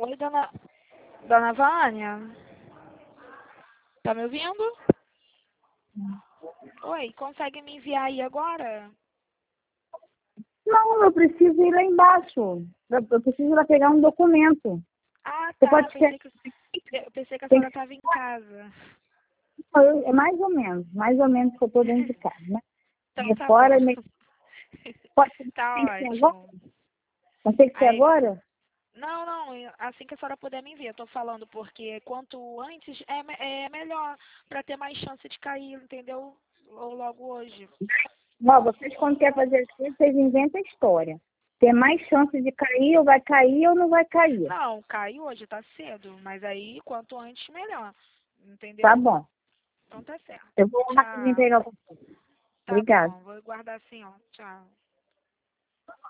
Oi, dona Vânia. Tá me ouvindo? Oi, consegue me enviar aí agora? Não, eu preciso ir lá embaixo. Eu preciso ir lá pegar um documento. Ah, Você tá. pode ser. Eu pensei que a senhora estava em casa. É mais ou menos que eu estou dentro de casa, né? Então tá bom. Fora, pode, Tá tem que ser agora? ótimo. Não tem que ser Aí, agora? não, assim que a senhora puder me enviar. Eu tô falando porque quanto antes é melhor para ter mais chance de cair, entendeu? Ou logo hoje. Não, vocês quando querem fazer assim, vocês inventam história. Tem mais chance de cair, ou vai cair ou não vai cair. Não, cai hoje, tá cedo. Mas aí, quanto antes, melhor. Tá Entendeu? bom. Então tá certo. Eu vou rapidinho Tchau. pegar você. Tá Obrigada. bom, vou guardar assim, ó. Tchau.